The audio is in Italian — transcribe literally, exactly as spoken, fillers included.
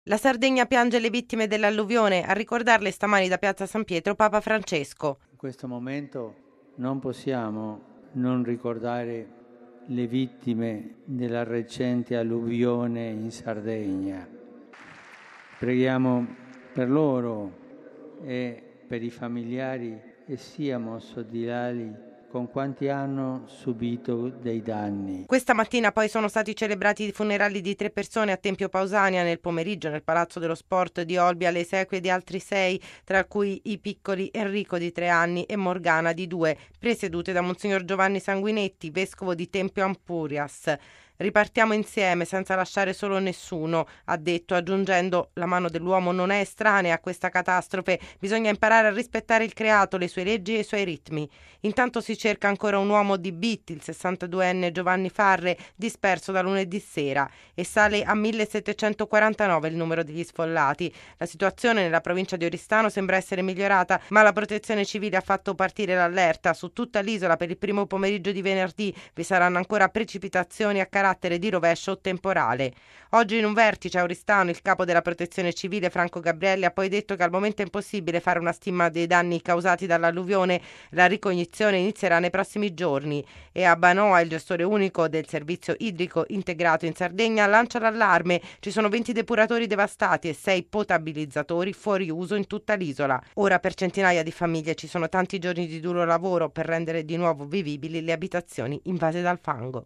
La Sardegna piange le vittime dell'alluvione, a ricordarle stamani da Piazza San Pietro Papa Francesco. In questo momento non possiamo non ricordare le vittime della recente alluvione in Sardegna. Preghiamo per loro e per i familiari e siamo solidali con quanti hanno subito dei danni. Questa mattina poi sono stati celebrati i funerali di tre persone a Tempio Pausania, nel pomeriggio nel Palazzo dello Sport di Olbia le esequie di altri sei, tra cui i piccoli Enrico di tre anni e Morgana di due, presiedute da Monsignor Giovanni Sanguinetti, vescovo di Tempio Ampurias. Ripartiamo insieme senza lasciare solo nessuno, ha detto, aggiungendo: la mano dell'uomo non è estranea a questa catastrofe, bisogna imparare a rispettare il creato, le sue leggi e i suoi ritmi. Intanto si cerca ancora un uomo di Bitti, il sessantaduenne Giovanni Farre, disperso da lunedì sera, e sale a millesettecentoquarantanove il numero degli sfollati. La situazione nella provincia di Oristano sembra essere migliorata, ma la Protezione Civile ha fatto partire l'allerta. Su tutta l'isola per il primo pomeriggio di venerdì vi saranno ancora precipitazioni a carattere di rovescio o temporale. Oggi in un vertice a Oristano il capo della Protezione Civile Franco Gabrielli ha poi detto che al momento è impossibile fare una stima dei danni causati dall'alluvione. La ricognizione inizierà nei prossimi giorni, e a Banoa il gestore unico del servizio idrico integrato in Sardegna lancia l'allarme: ci sono venti depuratori devastati e sei potabilizzatori fuori uso in tutta l'isola. Ora per centinaia di famiglie ci sono tanti giorni di duro lavoro per rendere di nuovo vivibili le abitazioni invase dal fango.